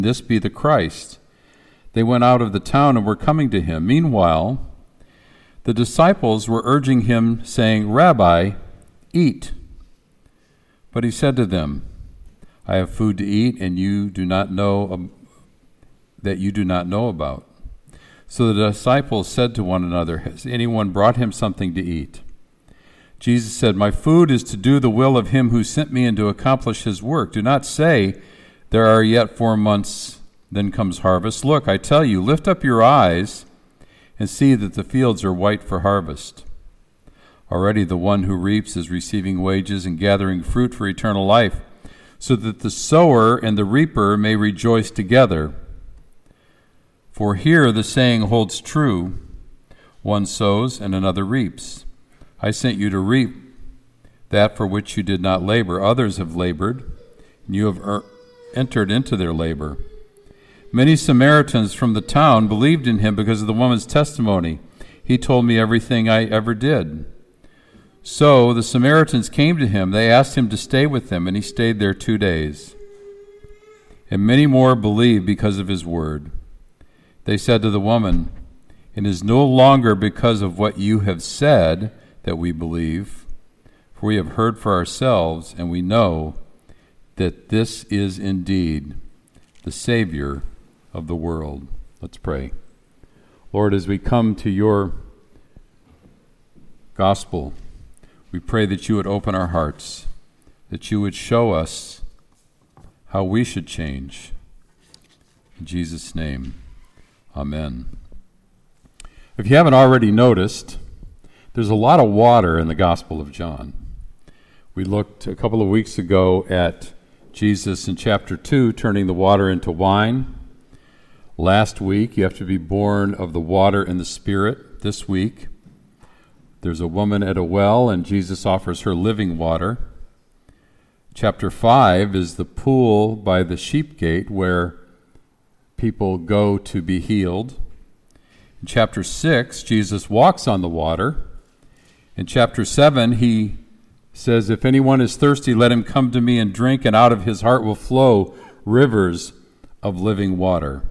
this be the Christ? They went out of the town and were coming to him. Meanwhile, the disciples were urging him, saying, Rabbi, eat. But he said to them, I have food to eat, and you do not know about. So the disciples said to one another, Has anyone brought him something to eat? Jesus said, My food is to do the will of him who sent me and to accomplish his work. Do not say, There are yet 4 months, then comes harvest. Look, I tell you, lift up your eyes and see that the fields are white for harvest. Already the one who reaps is receiving wages and gathering fruit for eternal life, so that the sower and the reaper may rejoice together. For here the saying holds true, one sows and another reaps. I sent you to reap that for which you did not labor. Others have labored, and you have entered into their labor. Many Samaritans from the town believed in him because of the woman's testimony. He told me everything I ever did. So the Samaritans came to him. They asked him to stay with them, and he stayed there 2 days. And many more believed because of his word. They said to the woman, It is no longer because of what you have said that we believe, for we have heard for ourselves, and we know that this is indeed the Savior of the world. Let's pray. Lord, as we come to your gospel, we pray that you would open our hearts, that you would show us how we should change. In Jesus' name, amen. If you haven't already noticed, there's a lot of water in the Gospel of John. We looked a couple of weeks ago at Jesus in chapter 2 turning the water into wine. Last week, you have to be born of the water and the Spirit. This week, there's a woman at a well, and Jesus offers her living water. Chapter 5 is the pool by the sheep gate where people go to be healed. In chapter 6, Jesus walks on the water. In chapter 7, he says, If anyone is thirsty, let him come to me and drink, and out of his heart will flow rivers of living water.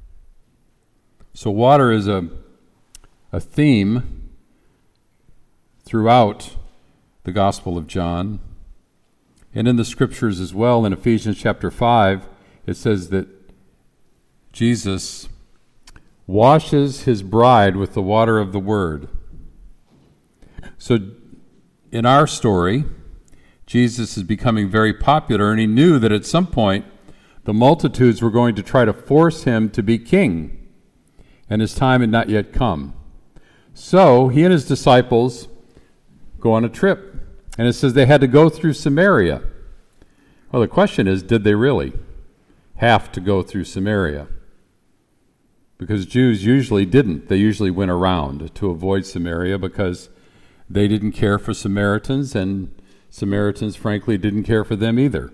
So water is a theme throughout the Gospel of John. And in the Scriptures as well, in Ephesians chapter 5, it says that Jesus washes his bride with the water of the Word. So in our story, Jesus is becoming very popular, and he knew that at some point the multitudes were going to try to force him to be king, and his time had not yet come. So he and his disciples go on a trip, and it says they had to go through Samaria. Well, the question is, did they really have to go through Samaria? Because Jews usually didn't. They usually went around to avoid Samaria because they didn't care for Samaritans, and Samaritans, frankly, didn't care for them either.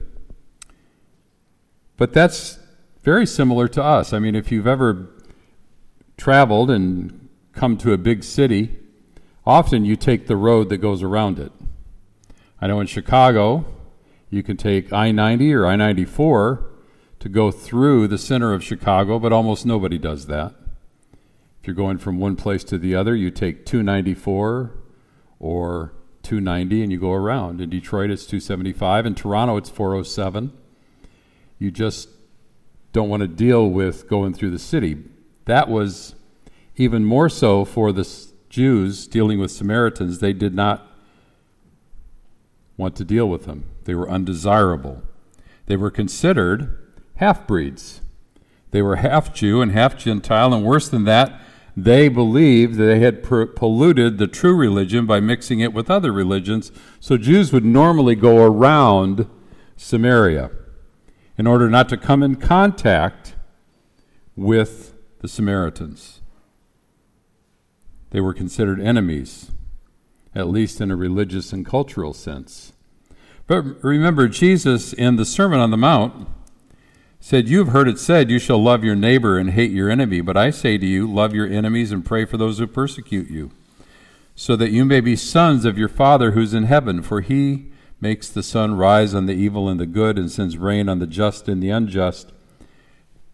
But that's very similar to us. I mean, if you've ever traveled and come to a big city, often you take the road that goes around it. I know in Chicago, you can take I-90 or I-94 to go through the center of Chicago, but almost nobody does that. If you're going from one place to the other, you take 294 or 290 and you go around. In Detroit, it's 275. In Toronto, it's 407. You just don't want to deal with going through the city. That was even more so for the Jews dealing with Samaritans. They did not want to deal with them. They were undesirable. They were considered half-breeds. They were half Jew and half Gentile, and worse than that, they believed that they had polluted the true religion by mixing it with other religions. So Jews would normally go around Samaria in order not to come in contact with the Samaritans. They were considered enemies, at least in a religious and cultural sense. But remember, Jesus in the Sermon on the Mount said, "You've heard it said, you shall love your neighbor and hate your enemy. But I say to you, love your enemies and pray for those who persecute you, so that you may be sons of your Father who's in heaven. For he makes the sun rise on the evil and the good, and sends rain on the just and the unjust.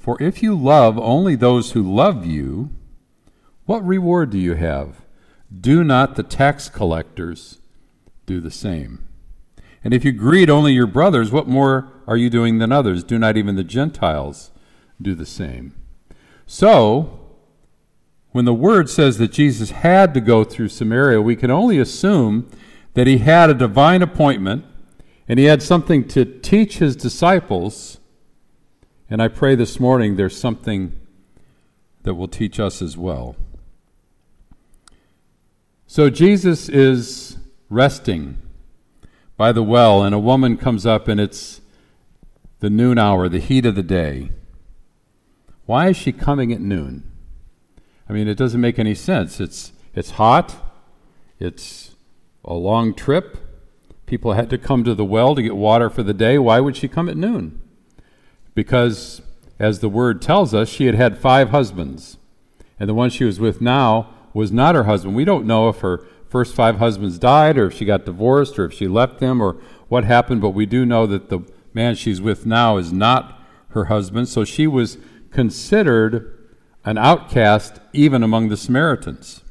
For if you love only those who love you, what reward do you have? Do not the tax collectors do the same? And if you greet only your brothers, what more are you doing than others? Do not even the Gentiles do the same? So, when the Word says that Jesus had to go through Samaria, we can only assume that he had a divine appointment and he had something to teach his disciples. And I pray this morning there's something that will teach us as well. So Jesus is resting by the well, and a woman comes up, and it's the noon hour, the heat of the day. Why is she coming at noon? I mean, it doesn't make any sense. It's hot. It's a long trip. People had to come to the well to get water for the day. Why would she come at noon? Because, as the Word tells us, she had had 5 husbands, and the one she was with now was not her husband. We don't know if her first 5 husbands died, or if she got divorced, or if she left them, or what happened, but we do know that the man she's with now is not her husband, so she was considered an outcast even among the Samaritans.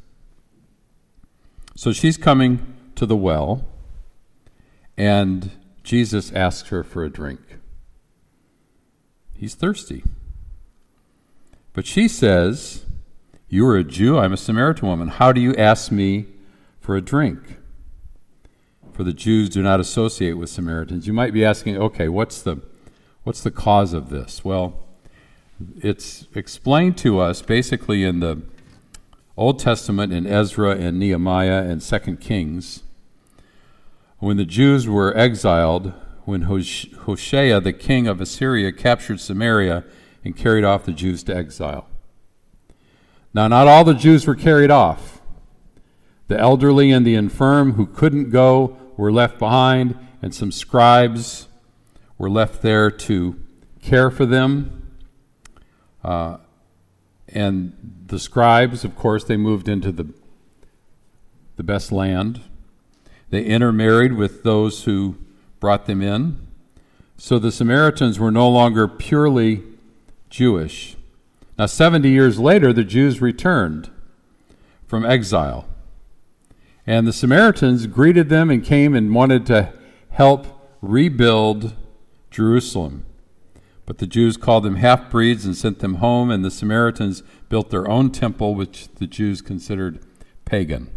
So she's coming to the well, and Jesus asks her for a drink. He's thirsty. But she says, "You are a Jew, I'm a Samaritan woman. How do you ask me for a drink?" For the Jews do not associate with Samaritans. You might be asking, okay, what's the cause of this? Well, it's explained to us basically in the Old Testament in Ezra and Nehemiah and 2 Kings. When the Jews were exiled, when Hoshea, the king of Assyria, captured Samaria and carried off the Jews to exile. Now, not all the Jews were carried off. The elderly and the infirm who couldn't go were left behind, and some scribes were left there to care for them. And the scribes, of course, they moved into the best land. They intermarried with those who brought them in. So the Samaritans were no longer purely Jewish. Now, 70 years later, the Jews returned from exile. And the Samaritans greeted them and came and wanted to help rebuild Jerusalem. But the Jews called them half-breeds and sent them home, and the Samaritans built their own temple, which the Jews considered pagan.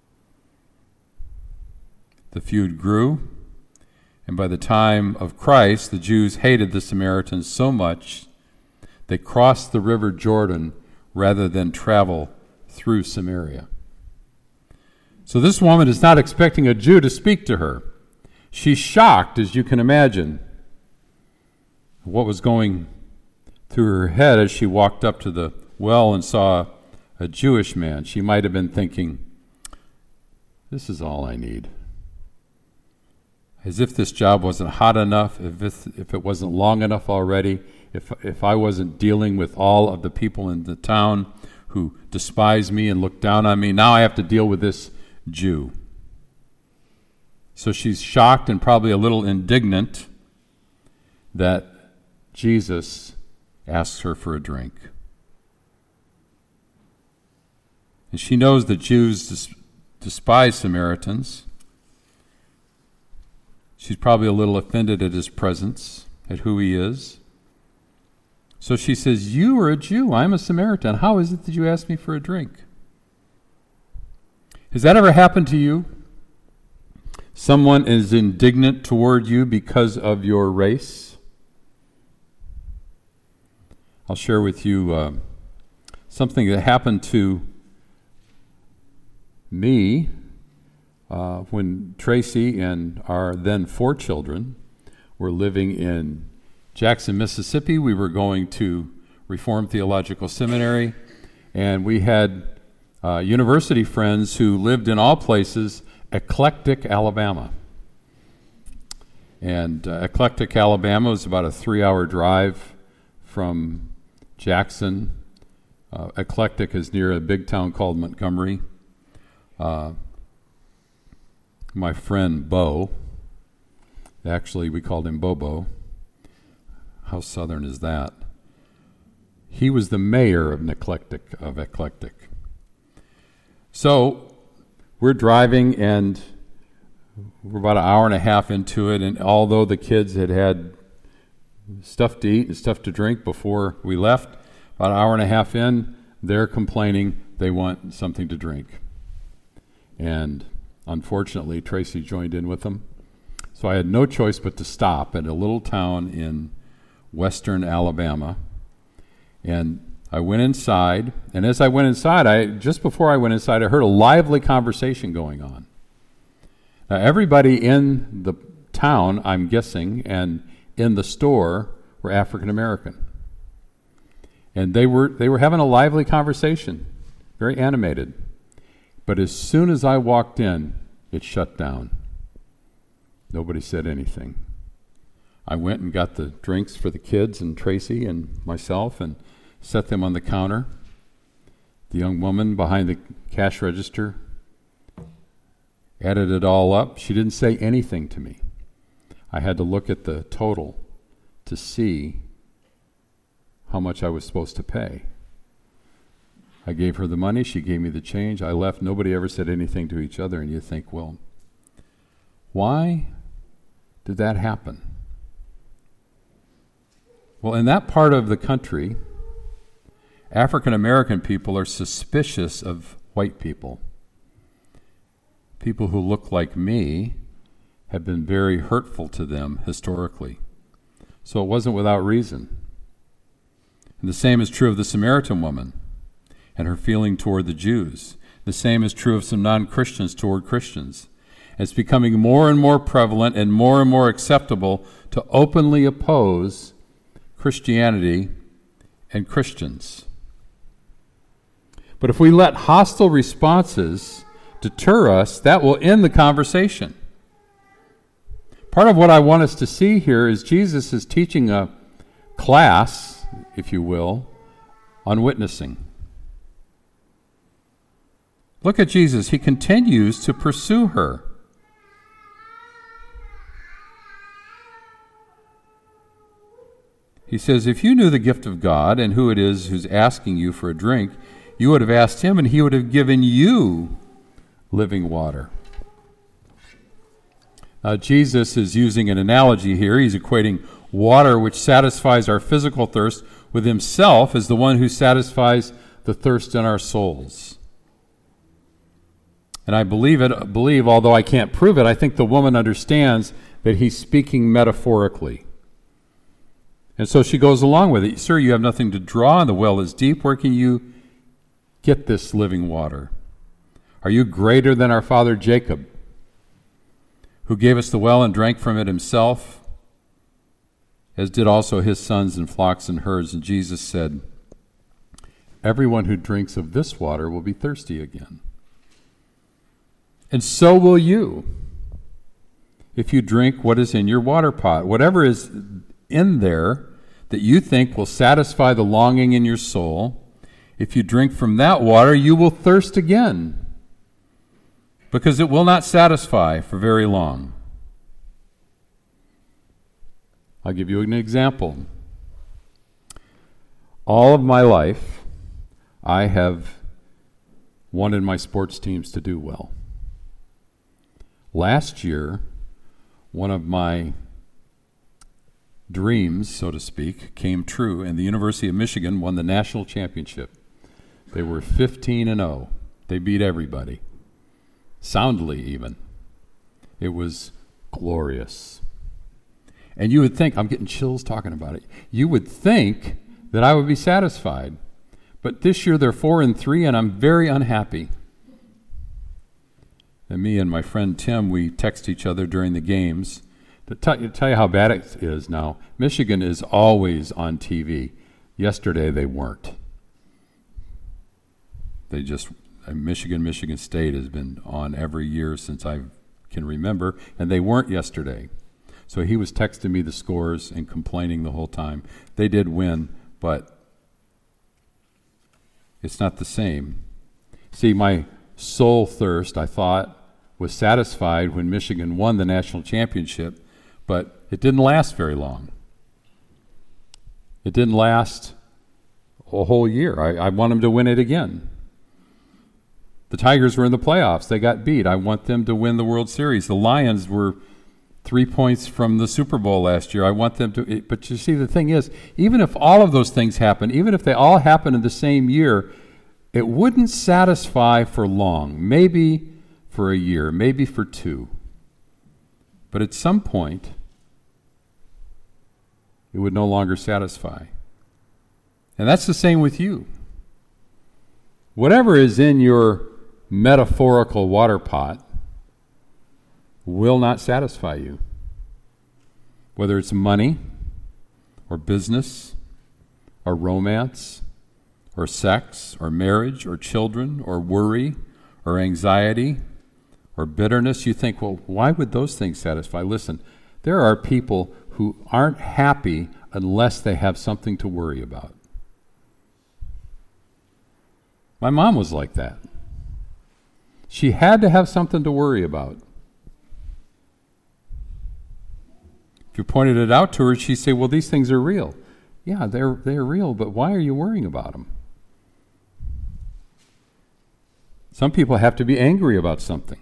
The feud grew, and by the time of Christ, the Jews hated the Samaritans so much they crossed the river Jordan rather than travel through Samaria. So this woman is not expecting a Jew to speak to her. She's shocked, as you can imagine, what was going through her head as she walked up to the well and saw a Jewish man. She might have been thinking, this is all I need. As if this job wasn't hot enough, if it wasn't long enough already, if I wasn't dealing with all of the people in the town who despise me and look down on me, now I have to deal with this Jew. So she's shocked and probably a little indignant that Jesus asks her for a drink. And she knows that Jews despise Samaritans. She's probably a little offended at his presence, at who he is. So she says, "You are a Jew, I'm a Samaritan. How is it that you ask me for a drink?" Has that ever happened to you? Someone is indignant toward you because of your race? I'll share with you something that happened to me when Tracy and our then 4 children were living in Jackson, Mississippi. We were going to Reformed Theological Seminary, and we had university friends who lived in all places, Eclectic, Alabama. And Eclectic, Alabama was about a 3-hour drive from Jackson. Eclectic is near a big town called Montgomery. My friend Bo, actually we called him Bobo. How southern is that? He was the mayor of Eclectic. So we're driving, and we're about an hour and a half into it, and although the kids had had stuff to eat and stuff to drink before we left, about an hour and a half in, they're complaining they want something to drink. And unfortunately, Tracy joined in with them. So I had no choice but to stop at a little town in western Alabama. And I went inside, and as I went inside, just before I went inside, I heard a lively conversation going on. Now, everybody in the town, I'm guessing, and in the store were African American. And they were having a lively conversation, very animated. But as soon as I walked in, it shut down. Nobody said anything. I went and got the drinks for the kids and Tracy and myself and set them on the counter. The young woman behind the cash register added it all up. She didn't say anything to me. I had to look at the total to see how much I was supposed to pay. I gave her the money. She gave me the change. I left. Nobody ever said anything to each other. And you think, well, why did that happen? Well, in that part of the country, African American people are suspicious of white people. People who look like me have been very hurtful to them historically. So it wasn't without reason. And the same is true of the Samaritan woman and her feeling toward the Jews. The same is true of some non-Christians toward Christians. It's becoming more and more prevalent and more acceptable to openly oppose Christianity and Christians. But if we let hostile responses deter us, that will end the conversation. Part of what I want us to see here is Jesus is teaching a class, if you will, on witnessing. Look at Jesus. He continues to pursue her. He says, if you knew the gift of God and who it is who's asking you for a drink, you would have asked him and he would have given you living water. Now, Jesus is using an analogy here. He's equating water which satisfies our physical thirst with himself as the one who satisfies the thirst in our souls. And I believe, although I can't prove it, I think the woman understands that he's speaking metaphorically. And so she goes along with it. Sir, you have nothing to draw, and the well is deep. Where can you get this living water? Are you greater than our father Jacob, who gave us the well and drank from it himself, as did also his sons and flocks and herds? And Jesus said, everyone who drinks of this water will be thirsty again. And so will you, if you drink what is in your water pot. Whatever is in there that you think will satisfy the longing in your soul, if you drink from that water, you will thirst again, because it will not satisfy for very long. I'll give you an example. All of my life, I have wanted my sports teams to do well. Last year, one of my dreams, so to speak, came true, and the University of Michigan won the national championship. They were 15-0. They beat everybody, soundly even. It was glorious. And you would think, I'm getting chills talking about it, you would think that I would be satisfied. But this year they're 4-3, and I'm very unhappy. And me and my friend Tim, we text each other during the games to tell you how bad it is now. Michigan is always on TV. Yesterday they weren't. Michigan State has been on every year since I can remember, and they weren't yesterday. So he was texting me the scores and complaining the whole time. They did win, but it's not the same. See, my soul thirst, I thought, was satisfied when Michigan won the national championship, but it didn't last very long. It didn't last a whole year. I want them to win it again. The Tigers were in the playoffs. They got beat. I want them to win the World Series. The Lions were 3 points from the Super Bowl last year. I want them to. But you see, the thing is, even if all of those things happen, even if they all happen in the same year, it wouldn't satisfy for long. Maybe for a year, maybe for 2. But at some point, it would no longer satisfy. And that's the same with you. Whatever is in your metaphorical water pot will not satisfy you. Whether it's money, or business, or romance, or sex, or marriage, or children, or worry, or anxiety, or bitterness, you think, well, why would those things satisfy? Listen, there are people who aren't happy unless they have something to worry about. My mom was like that. She had to have something to worry about. If you pointed it out to her, she'd say, well, these things are real. Yeah, they're real, but why are you worrying about them? Some people have to be angry about something.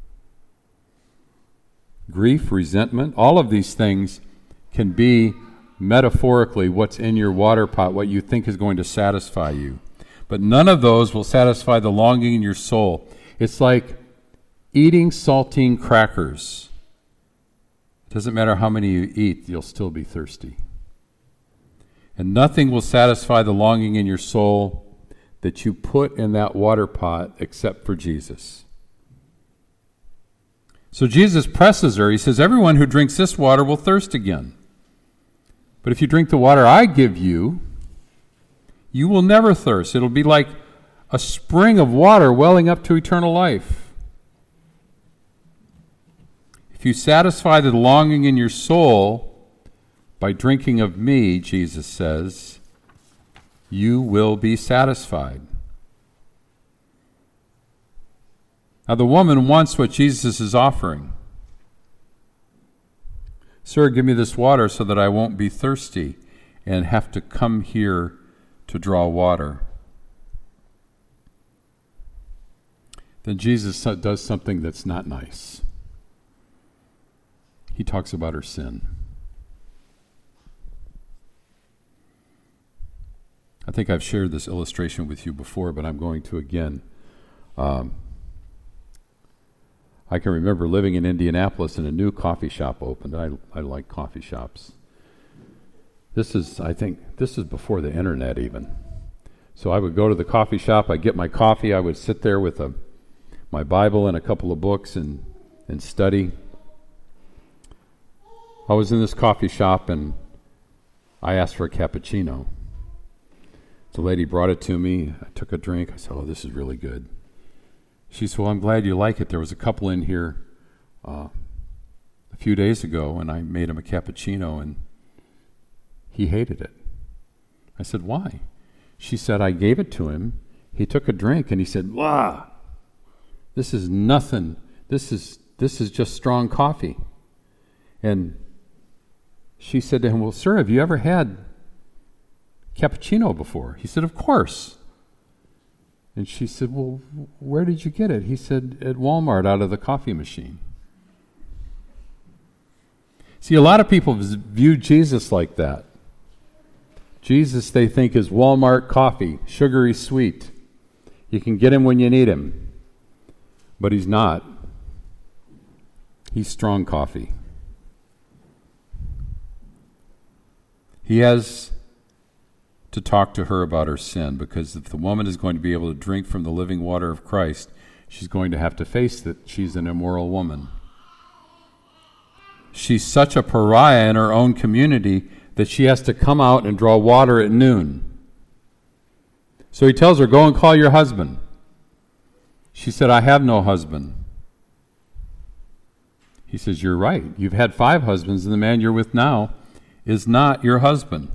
Grief, resentment, all of these things can be metaphorically what's in your water pot, what you think is going to satisfy you. But none of those will satisfy the longing in your soul. It's like eating saltine crackers. It doesn't matter how many you eat, you'll still be thirsty. And nothing will satisfy the longing in your soul that you put in that water pot except for Jesus. So Jesus presses her. He says, everyone who drinks this water will thirst again. But if you drink the water I give you, you will never thirst. It'll be like a spring of water welling up to eternal life. If you satisfy the longing in your soul by drinking of me, Jesus says, you will be satisfied. Now the woman wants what Jesus is offering. Sir, give me this water so that I won't be thirsty and have to come here to draw water. Then Jesus does something that's not nice. He talks about her sin. I think I've shared this illustration with you before, but I'm going to again. I can remember living in Indianapolis and a new coffee shop opened. I like coffee shops. I think this is before the internet even. So I would go to the coffee shop, I'd get my coffee, I would sit there with my Bible and a couple of books and study. I was in this coffee shop and I asked for a cappuccino. The lady brought it to me. I took a drink. I said, oh, this is really good. She said, well, I'm glad you like it. There was a couple in here a few days ago, and I made him a cappuccino, and he hated it. I said, why? She said, I gave it to him. He took a drink, and he said, wow, this is nothing. This is just strong coffee. And she said to him, well, sir, have you ever had cappuccino before? He said, of course. And she said, well, where did you get it? He said, at Walmart, out of the coffee machine. See, a lot of people view Jesus like that. Jesus, they think, is Walmart coffee, sugary sweet. You can get him when you need him. But he's not. He's strong coffee. He has to talk to her about her sin, because if the woman is going to be able to drink from the living water of Christ, she's going to have to face that she's an immoral woman. She's such a pariah in her own community that she has to come out and draw water at noon. So he tells her, go and call your husband. She said, I have no husband. He says, you're right. You've had 5 husbands, and the man you're with now is not your husband.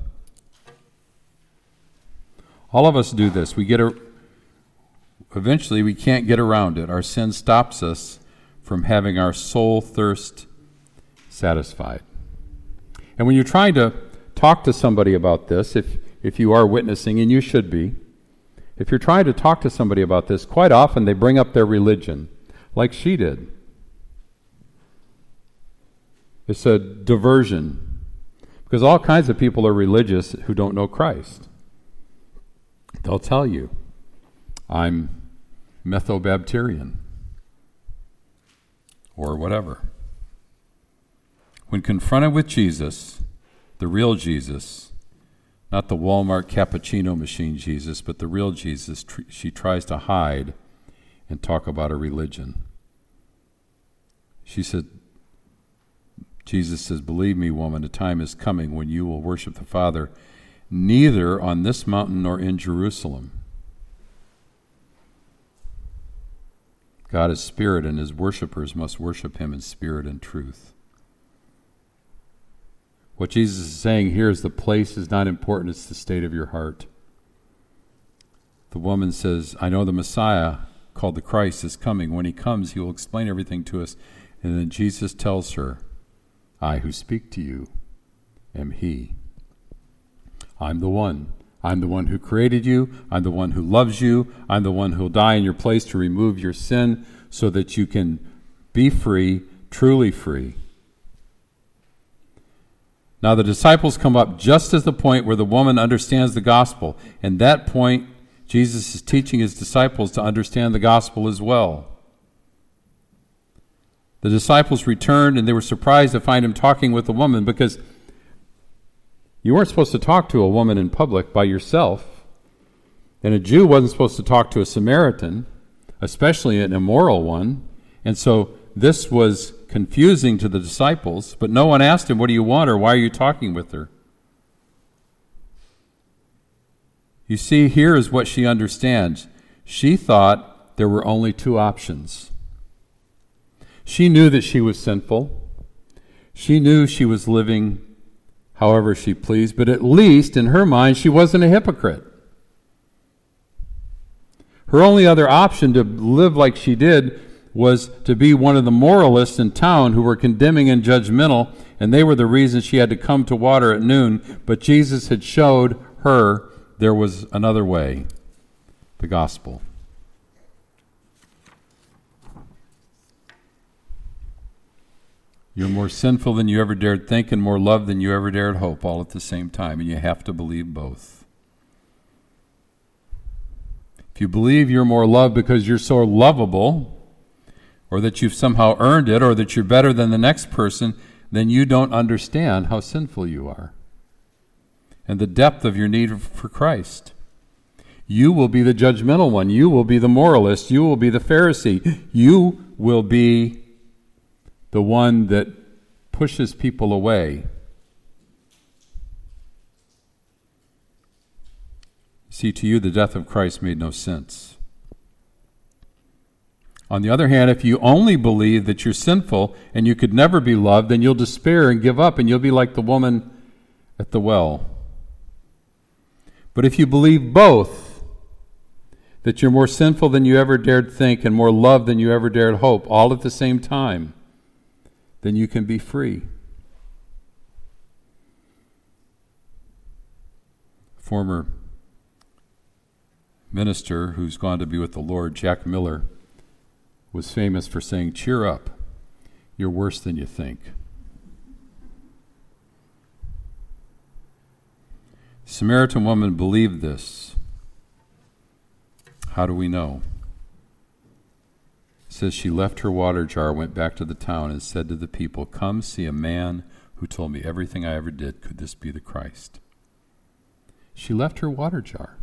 All of us do this. Eventually we can't get around it. Our sin stops us from having our soul thirst satisfied. And when you're trying to talk to somebody about this, if if you are witnessing, and you should be, if you're trying to talk to somebody about this, quite often they bring up their religion, like she did. It's a diversion, because all kinds of people are religious who don't know Christ. They'll tell you, I'm Methobaptirian, or whatever. When confronted with Jesus, the real Jesus, not the Walmart cappuccino machine Jesus, but the real Jesus, she tries to hide and talk about a religion. She said, Jesus says, believe me, woman, a time is coming when you will worship the Father neither on this mountain nor in Jerusalem. God is spirit, and his worshipers must worship him in spirit and truth. What Jesus is saying here is the place is not important, it's the state of your heart. The woman says, I know the Messiah, called the Christ, is coming. When he comes, he will explain everything to us. And then Jesus tells her, I who speak to you am he. I'm the one. I'm the one who created you. I'm the one who loves you. I'm the one who will die in your place to remove your sin so that you can be free, truly free. Now the disciples come up just as the point where the woman understands the gospel. And that point, Jesus is teaching his disciples to understand the gospel as well. The disciples returned, and they were surprised to find him talking with the woman, because you weren't supposed to talk to a woman in public by yourself. And a Jew wasn't supposed to talk to a Samaritan, especially an immoral one. And so this was confusing to the disciples, but no one asked him, what do you want, or why are you talking with her? You see, here is what she understands. She thought there were only two options. She knew that she was sinful. She knew she was living however she pleased, but at least in her mind, she wasn't a hypocrite. Her only other option to live like she did was to be one of the moralists in town who were condemning and judgmental, and they were the reason she had to come to water at noon. But Jesus had showed her there was another way, the gospel. You're more sinful than you ever dared think, and more loved than you ever dared hope, all at the same time, and you have to believe both. If you believe you're more loved because you're so lovable, or that you've somehow earned it, or that you're better than the next person, then you don't understand how sinful you are and the depth of your need for Christ. You will be the judgmental one. You will be the moralist. You will be the Pharisee. You will be the one that pushes people away. See, to you, the death of Christ made no sense. On the other hand, if you only believe that you're sinful and you could never be loved, then you'll despair and give up, and you'll be like the woman at the well. But if you believe both, that you're more sinful than you ever dared think and more loved than you ever dared hope, all at the same time, then you can be free. Former minister who's gone to be with the Lord, Jack Miller, was famous for saying, cheer up, you're worse than you think. The Samaritan woman believed this. How do we know? It says she left her water jar, went back to the town, and said to the people, come see a man who told me everything I ever did. Could this be the Christ? She left her water jar.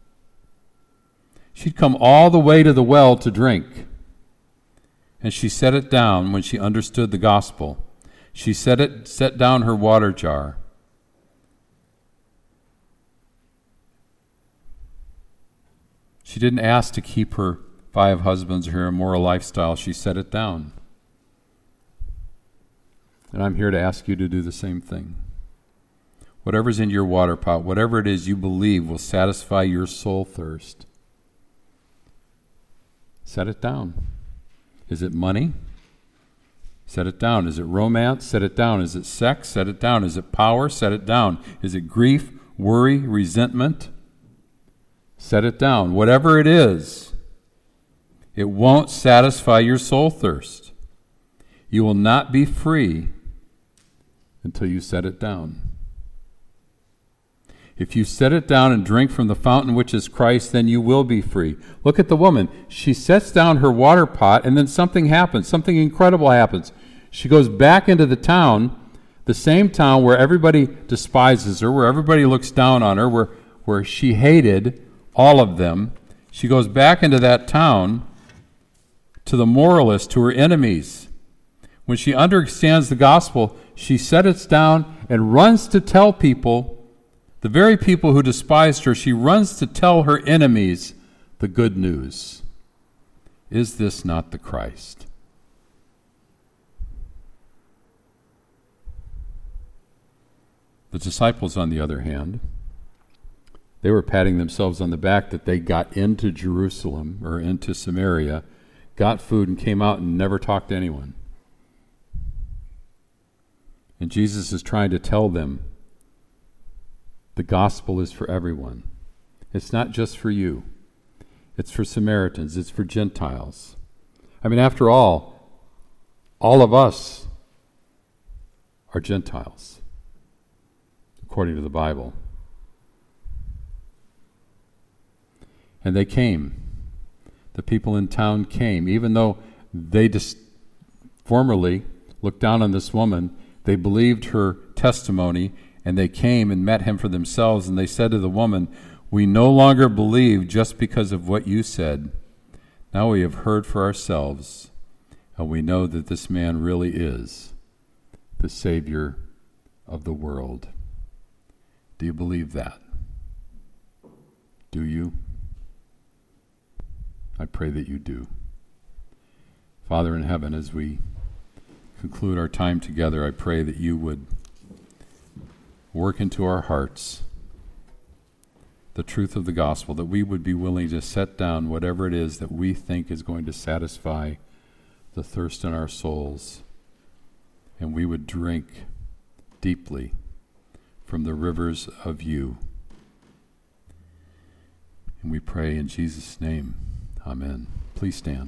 She'd come all the way to the well to drink. And she set it down when she understood the gospel. She set down her water jar. She didn't ask to keep her 5 husbands or her immoral lifestyle. She set it down. And I'm here to ask you to do the same thing. Whatever's in your water pot, whatever it is you believe will satisfy your soul thirst, set it down. Is it money? Set it down. Is it romance? Set it down. Is it sex? Set it down. Is it power? Set it down. Is it grief, worry, resentment, set it down. Whatever it is, it won't satisfy your soul thirst. You will not be free until you set it down. If you set it down and drink from the fountain which is Christ, then you will be free. Look at the woman. She sets down her water pot, and then something happens. Something incredible happens. She goes back into the town, the same town where everybody despises her, where everybody looks down on her, where she hated all of them. She goes back into that town to the moralists, to her enemies. When she understands the gospel, she sets it down and runs to tell people, the very people who despised her, she runs to tell her enemies the good news. Is this not the Christ? The disciples, on the other hand, they were patting themselves on the back that they got into Jerusalem or into Samaria, got food, and came out and never talked to anyone. And Jesus is trying to tell them the gospel is for everyone. It's not just for you. It's for Samaritans. It's for Gentiles. I mean, after all of us are Gentiles, according to the Bible. And they came. The people in town came. Even though they formerly looked down on this woman, they believed her testimony, and they came and met him for themselves, and they said to the woman, "We no longer believe just because of what you said. Now we have heard for ourselves, and we know that this man really is the Savior of the world." Do you believe that? Do you? I pray that you do. Father in heaven, as we conclude our time together, I pray that you would work into our hearts the truth of the gospel, that we would be willing to set down whatever it is that we think is going to satisfy the thirst in our souls, and we would drink deeply from the rivers of you. And we pray in Jesus' name. Amen. Please stand.